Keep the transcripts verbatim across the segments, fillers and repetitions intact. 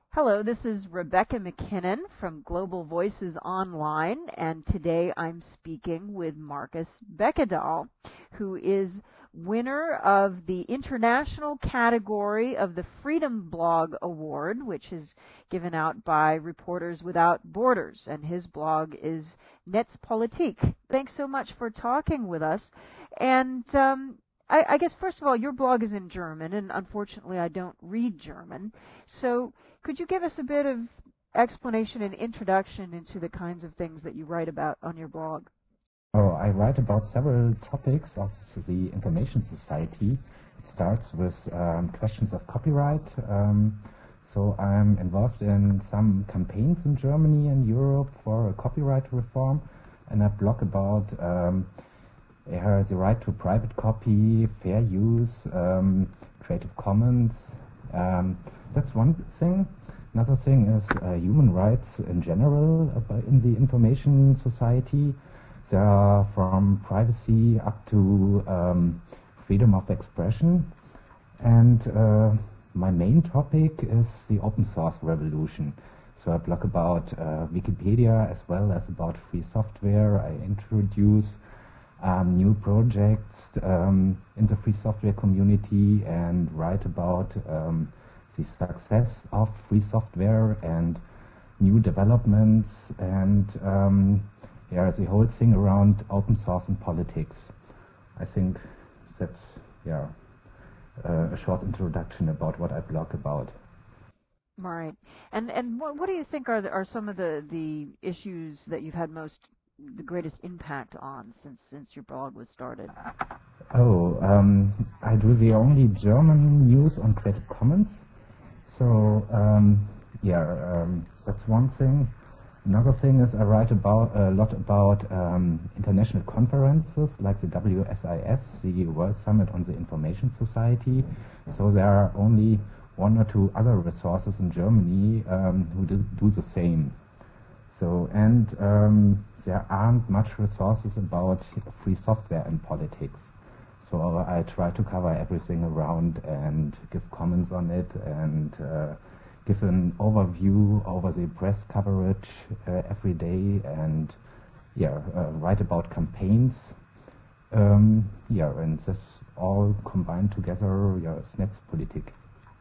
Hello, this is Rebecca McKinnon from Global Voices Online, and today I'm speaking with Marcus Beckedahl, who is winner of the international category of the Freedom Blog Award, which is given out by Reporters Without Borders, and his blog is Netzpolitik. Thanks so much for talking with us. And um, I, I guess, first of all, your blog is in German, and unfortunately I don't read German. So could you give us a bit of explanation and introduction into the kinds of things that you write about on your blog? Oh, I write about several topics of the information society. It starts with um, questions of copyright. Um, so I'm involved in some campaigns in Germany and Europe for a copyright reform, and I blog about um, uh, the right to private copy, fair use, um, Creative Commons. Um, that's one thing. Another thing is uh, human rights in general in the information society. There are from privacy up to um, freedom of expression. And uh, my main topic is the open source revolution. So I blog about uh, Wikipedia as well as about free software. I introduce um, new projects um, in the free software community and write about um, the success of free software and new developments and um, yeah, the whole thing around open source and politics. I think that's yeah uh, a short introduction about what I blog about. Right. And and what what do you think are the, are some of the the issues that you've had most the greatest impact on since since your blog was started? Oh, um, I do the only German news on Creative Commons. So um, yeah, um, that's one thing. Another thing is I write about a lot about um, international conferences like the W S I S, the World Summit on the Information Society. So there are only one or two other resources in Germany um, who do, do the same. So and um, there aren't much resources about free software and politics. So I try to cover everything around and give comments on it and uh, give an overview over the press coverage uh, every day and yeah, uh, write about campaigns. Um, yeah, and this all combined together, yeah, is Netzpolitik.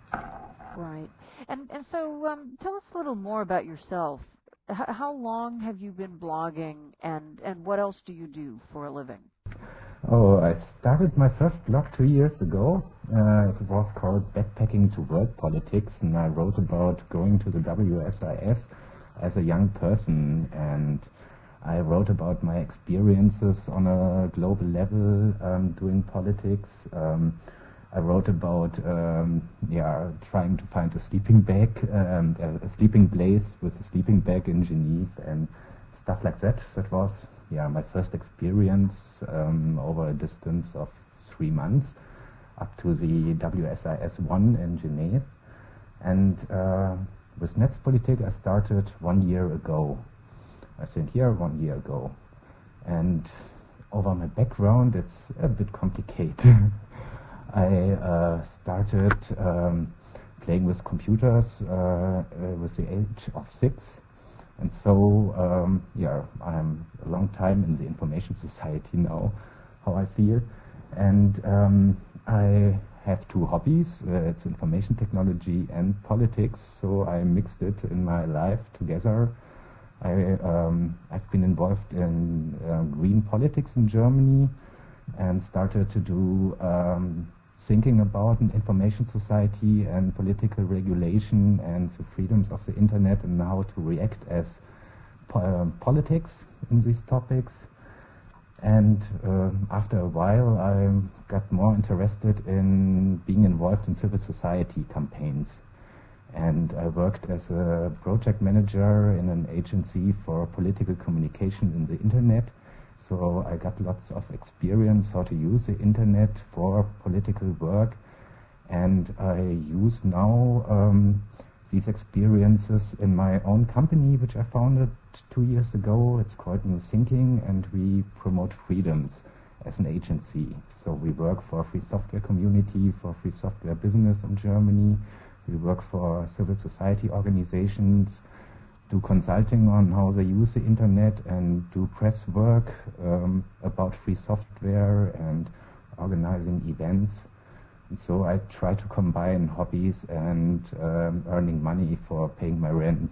Right. And and so um, tell us a little more about yourself. H- how long have you been blogging, and and what else do you do for a living? Oh, I started my first blog two years ago. Uh, it was called Backpacking to World Politics, and I wrote about going to the W S I S as a young person, and I wrote about my experiences on a global level um, doing politics. Um, I wrote about um, yeah trying to find a sleeping bag, um, a, a sleeping place with a sleeping bag in Geneva and stuff like that. That was yeah my first experience um, over a distance of three months up to the W S I S one in Geneva. And uh, with Netzpolitik I started one year ago. I think here one year ago. And over my background it's a bit complicated. I uh, started um, playing with computers uh, uh, with the age of six. And so, um, yeah, I'm a long time in the information society now, how I feel. And um, I have two hobbies. Uh, it's information technology and politics, so I mixed it in my life together. I, um, I've been involved in uh, green politics in Germany and started to do um, thinking about an information society and political regulation and the freedoms of the internet and how to react as po um, politics in these topics. And uh, after a while I got more interested in being involved in civil society campaigns. And I worked as a project manager in an agency for political communication in the internet. So I got lots of experience how to use the internet for political work, and I use now um, these experiences in my own company, which I founded two years ago. It's called New Thinking, and we promote freedoms as an agency. So we work for a free software community, for free software business in Germany. We work for civil society organizations, do consulting on how they use the internet, and do press work um, about free software and organizing events. And so I try to combine hobbies and um, earning money for paying my rent.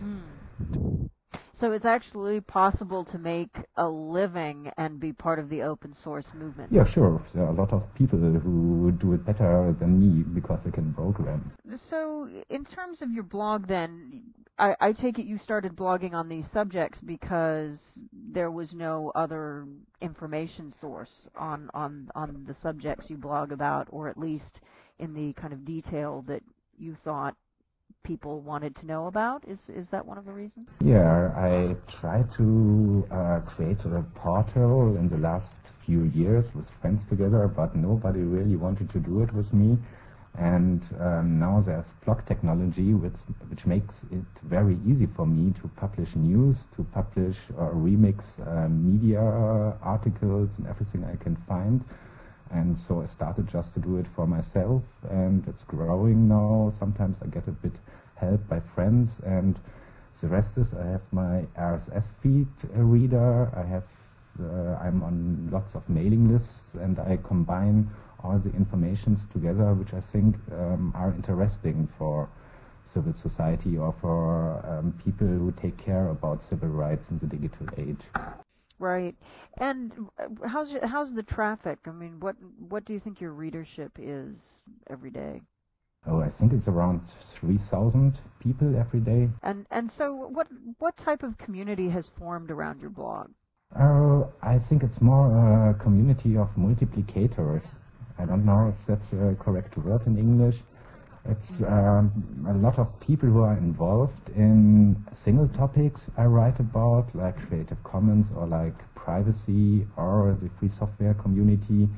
Mm. So it's actually possible to make a living and be part of the open source movement? Yeah, sure. There are a lot of people who do it better than me because they can program. So in terms of your blog then, I, I take it you started blogging on these subjects because there was no other information source on, on, on the subjects you blog about, or at least in the kind of detail that you thought people wanted to know about? Is is that one of the reasons? Yeah, I tried to uh, create a portal in the last few years with friends together, but nobody really wanted to do it with me. And um, now there's blog technology, which which makes it very easy for me to publish news, to publish or remix uh, media articles and everything I can find. And so I started just to do it for myself, and it's growing now. Sometimes I get a bit help by friends, and the rest is I have my R S S feed uh, reader. I have uh, I'm on lots of mailing lists, and I combine all the informations together, which I think um, are interesting for civil society or for um, people who take care about civil rights in the digital age. Right. And how's how's the traffic? I mean, what what do you think your readership is every day? Oh, I think it's around three thousand people every day. And and so what what type of community has formed around your blog? Uh, I think it's more a community of multiplicators. I don't know if that's a correct word in English. It's um, a lot of people who are involved in single topics I write about, like Creative Commons or like privacy or the free software community.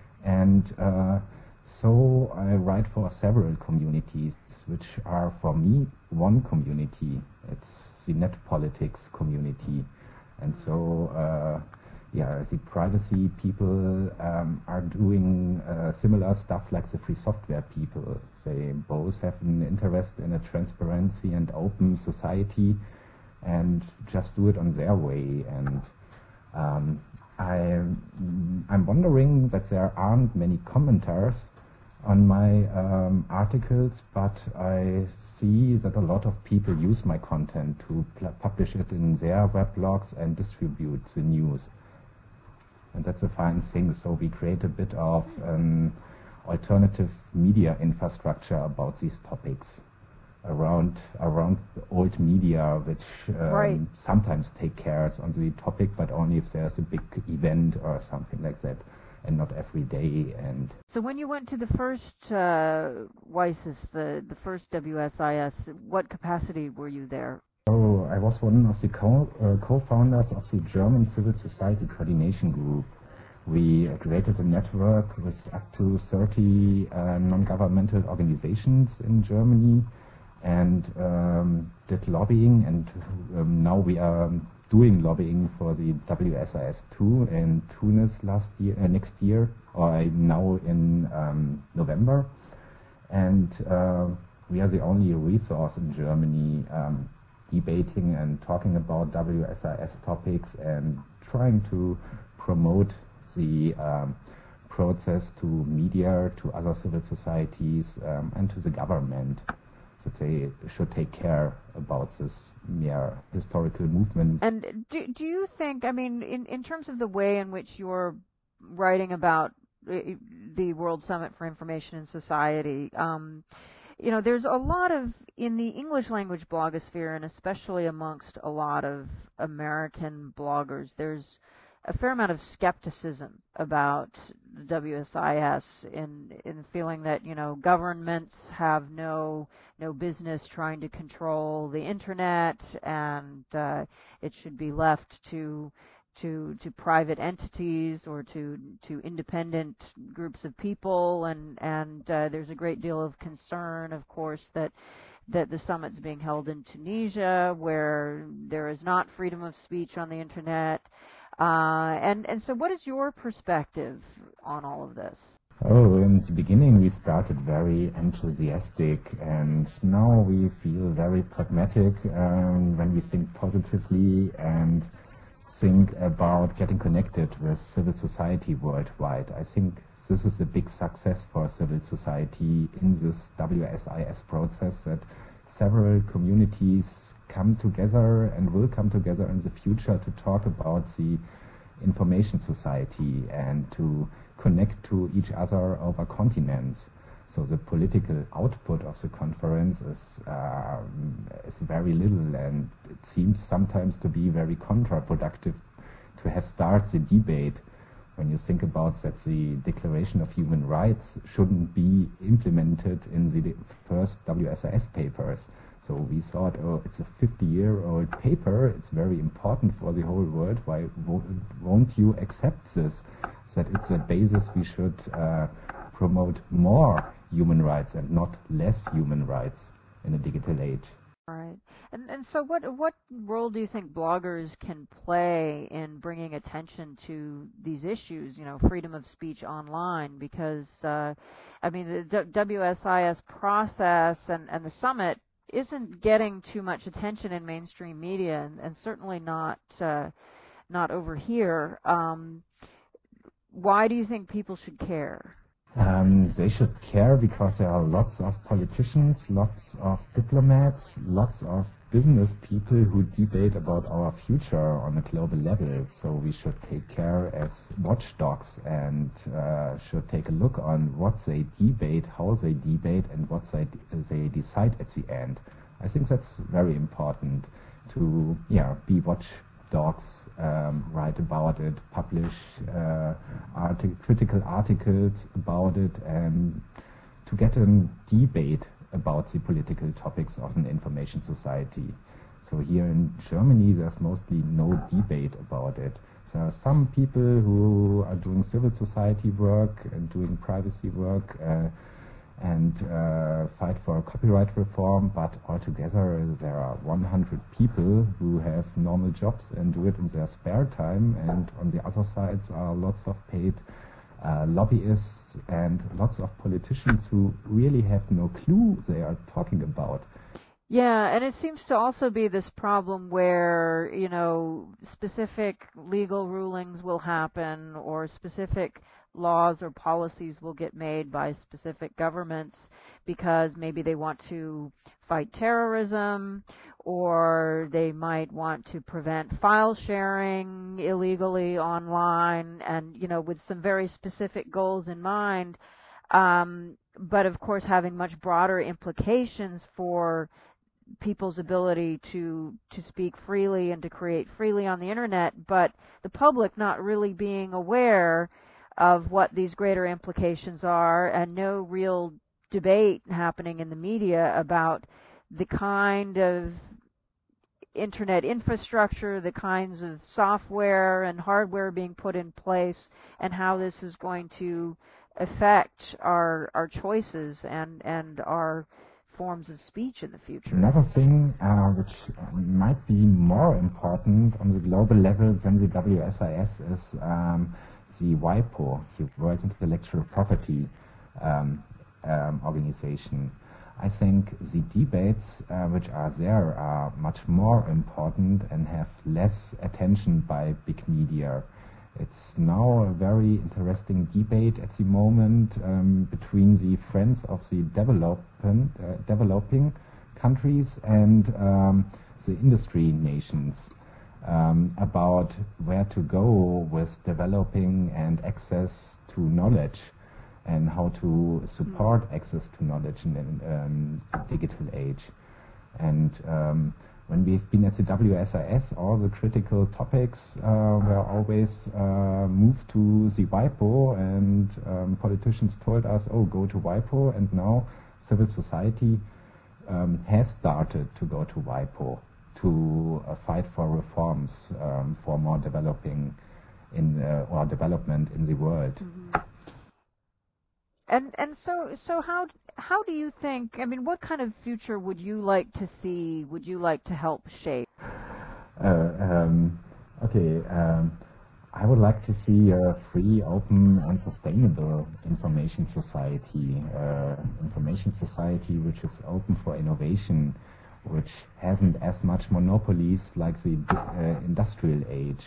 And uh, so I write for several communities, which are for me one community. It's the net politics community. And so uh, yeah, the privacy people um, are doing uh, similar stuff like the free software people. They both have an interest in a transparency and open society and just do it on their way. And um, I, I'm wondering that there aren't many commenters on my um, articles, but I see that a lot of people use my content to publish it in their weblogs and distribute the news. And that's a fine thing. So we create a bit of an alternative media infrastructure about these topics around around old media, which um, right. sometimes take care on the topic, but only if there's a big event or something like that, and not every day. And so when you went to the first uh, WISIS, the the first W S I S, what capacity were you there? Oh, I was one of the co uh, co-founders of the German Civil Society Coordination Group. We uh, created a network with up to thirty uh, non-governmental organizations in Germany and um, did lobbying, and um, now we are doing lobbying for the W S I S two in Tunis last year, uh, next year, or now in um, November. And uh, we are the only resource in Germany um, debating and talking about W S I S topics and trying to promote the um, process to media, to other civil societies, um, and to the government, that they should take care about this mere historical movement. And do, do you think, I mean, in, in terms of the way in which you're writing about the World Summit for Information and Society, um, you know, there's a lot of, in the English language blogosphere, and especially amongst a lot of American bloggers, there's a fair amount of skepticism about the W S I S in in feeling that, you know, governments have no no business trying to control the internet, and uh, it should be left to to to private entities or to to independent groups of people, and and uh, there's a great deal of concern, of course, that that the summit's being held in Tunisia, where there is not freedom of speech on the internet. Uh, and, and so what is your perspective on all of this? Oh, in the beginning we started very enthusiastic, and now we feel very pragmatic um, when we think positively and think about getting connected with civil society worldwide. I think this is a big success for civil society in this W S I S process, that several communities come together and will come together in the future to talk about the information society and to connect to each other over continents. So the political output of the conference is, uh, is very little, and it seems sometimes to be very counterproductive to have started the debate when you think about that the Declaration of Human Rights shouldn't be implemented in the first W S I S papers. So we thought, oh, it's a fifty-year-old paper, it's very important for the whole world, why won't you accept this, that it's a basis we should uh, promote more human rights and not less human rights in a digital age. All right. And and so what what role do you think bloggers can play in bringing attention to these issues, you know, freedom of speech online? Because, uh, I mean, the D W S I S process and, and the summit isn't getting too much attention in mainstream media, and, and certainly not uh, not over here. Um, why do you think people should care? Um, they should care because there are lots of politicians, lots of diplomats, lots of business people who debate about our future on a global level. So we should take care as watchdogs and uh, should take a look on what they debate, how they debate, and what they, they decide at the end. I think that's very important to yeah be watchdogs, um, write about it, publish uh, artic critical articles about it, and to get a debate about the political topics of an information society. So here in Germany there's mostly no debate about it. There are some people who are doing civil society work and doing privacy work uh, and uh, fight for copyright reform, but altogether there are one hundred people who have normal jobs and do it in their spare time, and on the other sides are lots of paid uh, lobbyists and lots of politicians who really have no clue they are talking about. Yeah, and it seems to also be this problem where, you know, specific legal rulings will happen, or specific laws or policies will get made by specific governments because maybe they want to fight terrorism, or they might want to prevent file sharing illegally online, and, you know, with some very specific goals in mind, um, but of course having much broader implications for people's ability to to speak freely and to create freely on the internet, but the public not really being aware of what these greater implications are, and no real debate happening in the media about the kind of internet infrastructure, the kinds of software and hardware being put in place, and how this is going to affect our our choices and and our forms of speech in the future. Another thing uh, which uh, might be more important on the global level than the W S I S is um, the WIPO, the World Intellectual Property um, um, Organization. I think the debates uh, which are there are much more important and have less attention by big media. It's now a very interesting debate at the moment um, between the friends of the developing, uh, developing countries and um, the industry nations um, about where to go with developing and access to knowledge, and how to support mm. access to knowledge in the um, digital age. And um, when we've been at the W S I S, all the critical topics uh, were always uh, moved to the WIPO, and um, politicians told us, oh, go to WIPO, and now civil society um, has started to go to WIPO to uh, fight for reforms, um, for more developing in uh, or development in the world. Mm-hmm. And and so so how how do you think? I mean, what kind of future would you like to see? Would you like to help shape? Uh, um, okay, um, I would like to see a free, open, and sustainable information society. Uh, information society which is open for innovation, which hasn't as much monopolies like the uh, industrial age.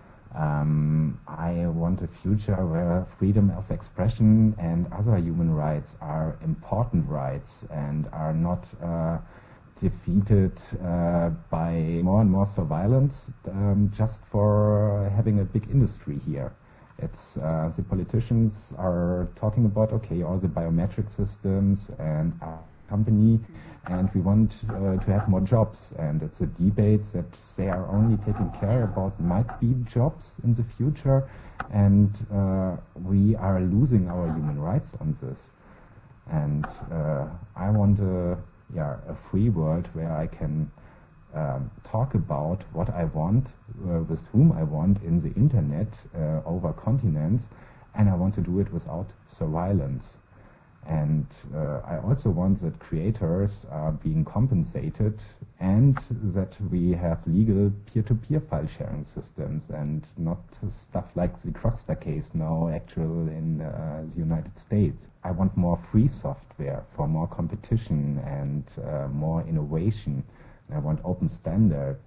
Um, I want a future where freedom of expression and other human rights are important rights and are not uh, defeated uh, by more and more surveillance um, just for having a big industry here. It's uh, the politicians are talking about, okay, all the biometric systems and our company, and we want uh, to have more jobs, and it's a debate that they are only taking care about might be jobs in the future, and uh, we are losing our human rights on this. And uh, I want a, yeah, a free world where I can um, talk about what I want, uh, with whom I want in the internet uh, over continents, and I want to do it without surveillance. And uh, I also want that creators are being compensated and that we have legal peer-to-peer file sharing systems and not stuff like the Grokster case now actual in uh, the United States. I want more free software for more competition and uh, more innovation. I want open standards.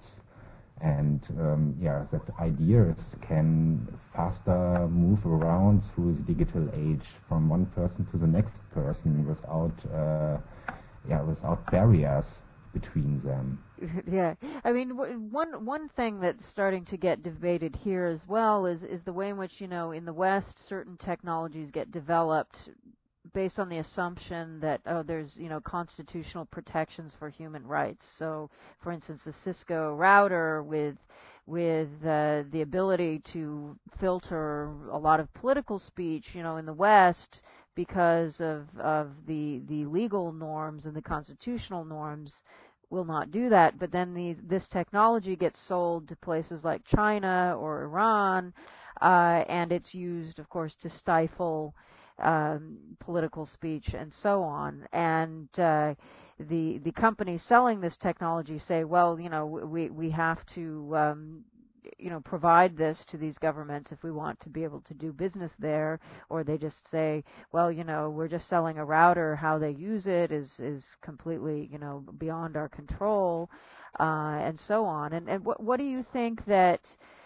And um, yeah, that ideas can faster move around through the digital age from one person to the next person without, uh, yeah, without barriers between them. Yeah, I mean, w- one one thing that's starting to get debated here as well is is the way in which, you know, in the West, certain technologies get developed based on the assumption that, oh, there's, you know, constitutional protections for human rights. So, for instance, the Cisco router with with uh, the ability to filter a lot of political speech, you know, in the West because of of the the legal norms and the constitutional norms will not do that. But then these this technology gets sold to places like China or Iran, uh, and it's used, of course, to stifle Um, political speech and so on. And uh, the the companies selling this technology say, well, you know, we we have to um, you know provide this to these governments if we want to be able to do business there. Or they just say, well, you know, we're just selling a router. How they use it is is completely, you know, beyond our control, uh, and so on. And and what what do you think that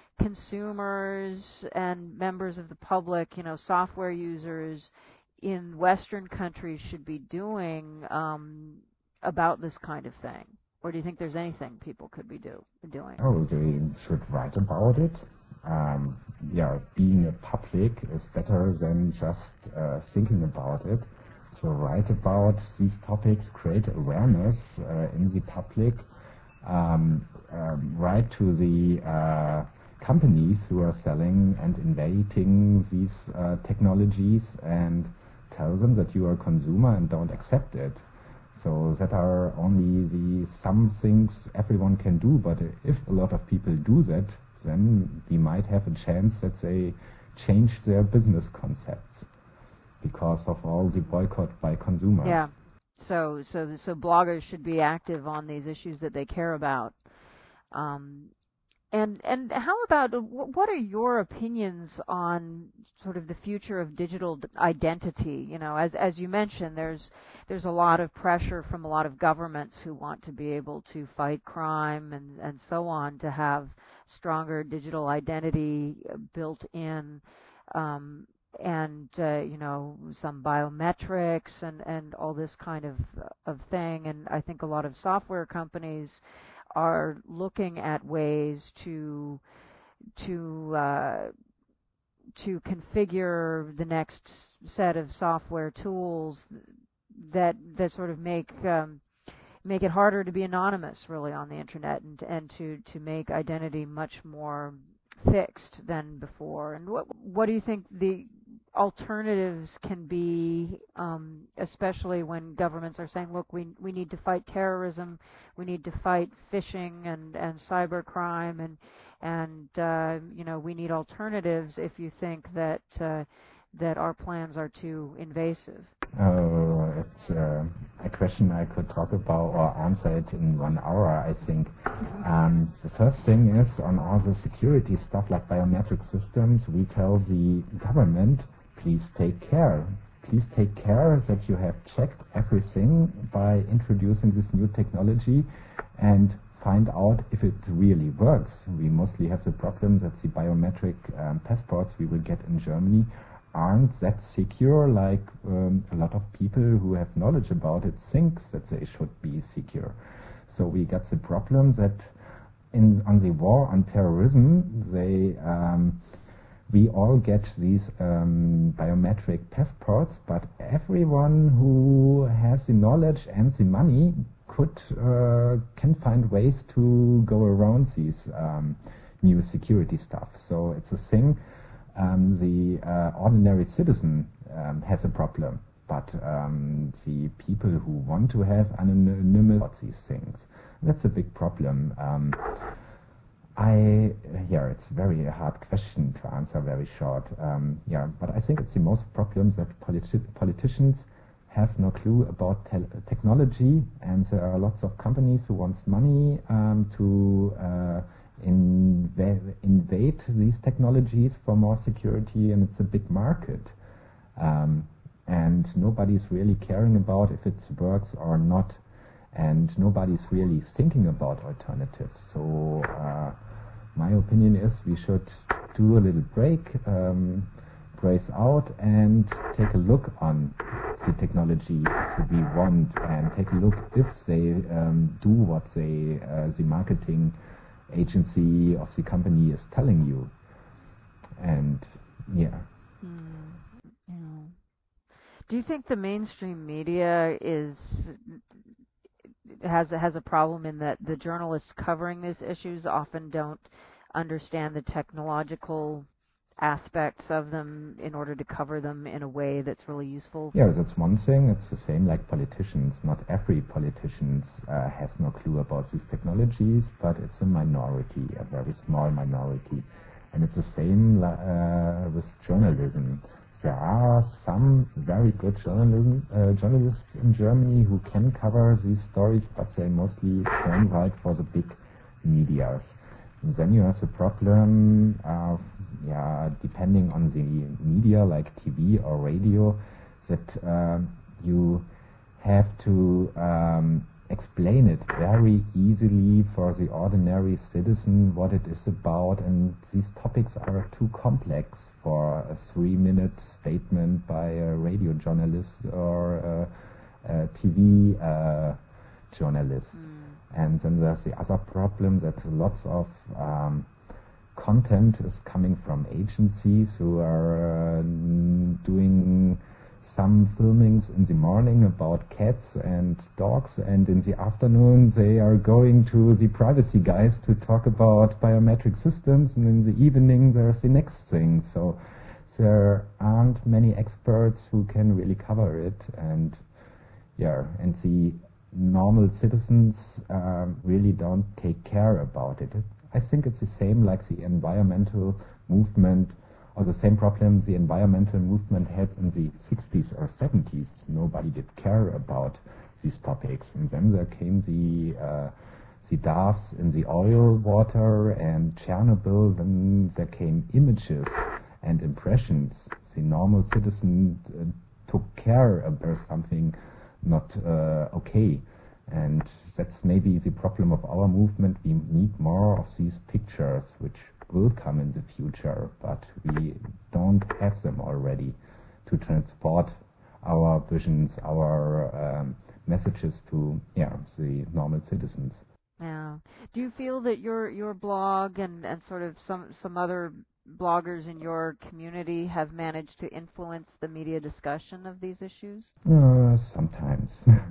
consumers and members of the public, you know, software users in Western countries should be doing um, about this kind of thing? Or do you think there's anything people could be do, doing? Oh, they should write about it. Um, yeah, being a public is better than just uh, thinking about it. So write about these topics, create awareness uh, in the public, um, um, write to the uh, companies who are selling and inventing these uh, technologies and tell them that you are a consumer and don't accept it. So that are only the some things everyone can do, but if a lot of people do that, then we might have a chance that they change their business concepts because of all the boycott by consumers. Yeah. So so so bloggers should be active on these issues that they care about. Um, And and how about uh, wh- what are your opinions on sort of the future of digital d- identity? You know, as as you mentioned, there's there's a lot of pressure from a lot of governments who want to be able to fight crime and and so on to have stronger digital identity uh, built in. Um, and uh, you know, some biometrics and and all this kind of of thing. And I think a lot of software companies are looking at ways to to uh, to configure the next set of software tools that that sort of make um, make it harder to be anonymous, really, on the internet, and and to to make identity much more fixed than before. And what what do you think the alternatives can be, um, especially when governments are saying, look, we we need to fight terrorism, we need to fight phishing and and cybercrime, and and uh, you know, we need alternatives if you think that uh, that our plans are too invasive? Uh, that's uh, a question I could talk about or answer it in one hour, I think. Um, the first thing is, on all the security stuff like biometric systems, we tell the government, please take care. Please take care that you have checked everything by introducing this new technology and find out if it really works. We mostly have the problem that the biometric um, passports we will get in Germany aren't that secure, like um, a lot of people who have knowledge about it think that they should be secure. So we got the problem that in on the war on terrorism, they um, we all get these um, biometric passports, but everyone who has the knowledge and the money could uh, can find ways to go around these um, new security stuff. So it's a thing. Um, the uh, ordinary citizen um, has a problem, but um, the people who want to have anonymous about these things, that's a big problem. Um, I yeah, it's very a hard question to answer very short. Um, yeah, but I think it's the most problems that politi politicians have no clue about technology, and there are lots of companies who wants money um, to uh, inv invade these technologies for more security, and it's a big market. Um, and nobody's really caring about if it works or not, and nobody's really thinking about alternatives. So uh, my opinion is we should do a little break, um, brace out, and take a look on the technology that we want, and take a look if they um, do what they, uh, the marketing agency of the company is telling you. And yeah. Mm, yeah. Do you think the mainstream media is has has a problem in that the journalists covering these issues often don't understand the technological aspects of them in order to cover them in a way that's really useful? Yeah, that's one thing. It's the same like politicians. Not every politician uh, has no clue about these technologies, but it's a minority, a very small minority. And it's the same uh, with journalism. There are some very good journalism, uh, journalists in Germany who can cover these stories, but they mostly don't write for the big medias. And then you have the problem of, yeah, depending on the media like T V or radio, that uh, you have to um, explain it very easily for the ordinary citizen what it is about, and these topics are too complex for a three-minute statement by a radio journalist or a, a T V uh, journalist. Mm. And then there's the other problem that lots of um, content is coming from agencies who are uh, doing some filmings in the morning about cats and dogs, and in the afternoon they are going to the privacy guys to talk about biometric systems, and in the evening there's the next thing. So there aren't many experts who can really cover it, and yeah, and the normal citizens uh, really don't take care about it. I think it's the same like the environmental movement, or the same problem the environmental movement had in the sixties or seventies. Nobody did care about these topics, and then there came the uh, the doves in the oil water and Chernobyl. Then there came images and impressions. The normal citizen uh, took care about something not uh, okay, and that's maybe the problem of our movement. We need more of these pictures, which will come in the future, but we don't have them already to transport our visions, our um, messages to yeah the normal citizens. Yeah. Do you feel that your your blog and and sort of some some other bloggers in your community have managed to influence the media discussion of these issues? Uh, sometimes.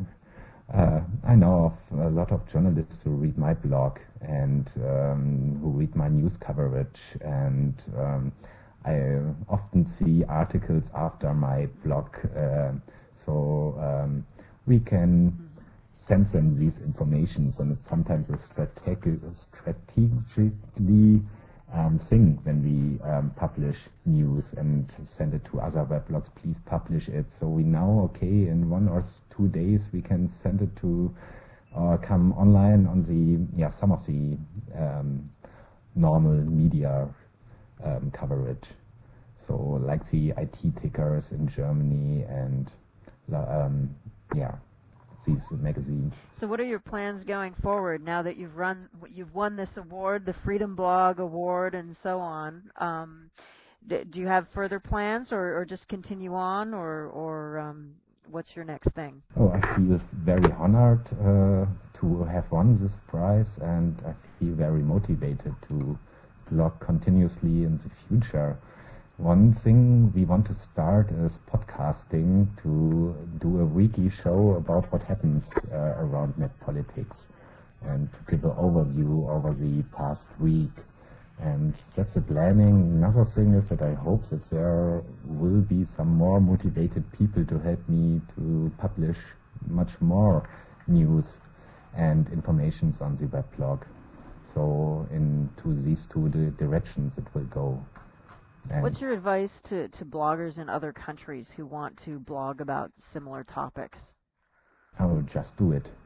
uh, I know of a lot of journalists who read my blog and um, who read my news coverage, and um, I often see articles after my blog, uh, so um, we can mm-hmm. send them these informations, and it's sometimes a strategi strategically Um, thing when we um, publish news and send it to other other weblogs, please publish it. So we know, okay, in one or two days we can send it to or come online on the, yeah, some of the um, normal media um, coverage. So like the I T tickers in Germany and um, yeah, these magazines. So what are your plans going forward now that you've run, you've won this award, the Freedom Blog Award, and so on? Um, d- do you have further plans, or, or just continue on, or, or um, what's your next thing? Oh, I feel very honored uh, to have won this prize, and I feel very motivated to blog continuously in the future. One thing we want to start is podcasting, to do a weekly show about what happens uh, around net politics and to give an overview over the past week. And that's the planning. Another thing is that I hope that there will be some more motivated people to help me to publish much more news and informations on the weblog. So into these two di- directions it will go. And what's your advice to, to bloggers in other countries who want to blog about similar topics? Oh, just do it.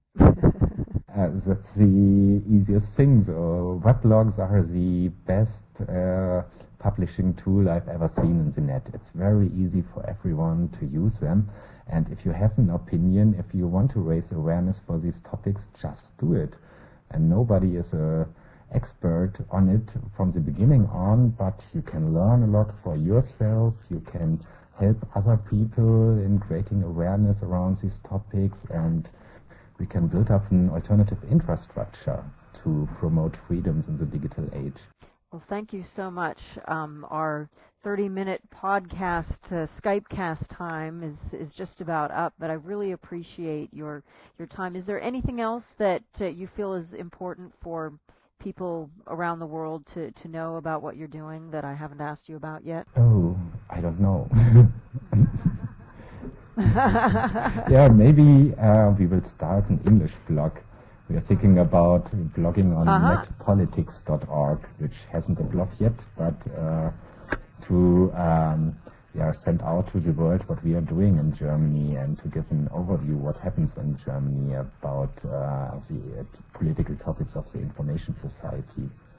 Uh, that's the easiest thing. So weblogs are the best uh, publishing tool I've ever seen in the net. It's very easy for everyone to use them. And if you have an opinion, if you want to raise awareness for these topics, just do it. And nobody is a expert on it from the beginning on, but you can learn a lot for yourself. You can help other people in creating awareness around these topics, and we can build up an alternative infrastructure to promote freedoms in the digital age. Well, thank you so much. Um, our thirty-minute podcast uh, Skypecast time is, is just about up, but I really appreciate your your time. Is there anything else that uh, you feel is important for people around the world to, to know about what you're doing that I haven't asked you about yet? Oh, I don't know. Yeah, maybe uh, we will start an English blog. We are thinking about blogging on Uh-huh. net politics dot org, which hasn't a blog yet, but uh, to um, yeah, send out to the world what we are doing in Germany and to give an overview what happens in Germany about uh, the uh, political topics of the information society.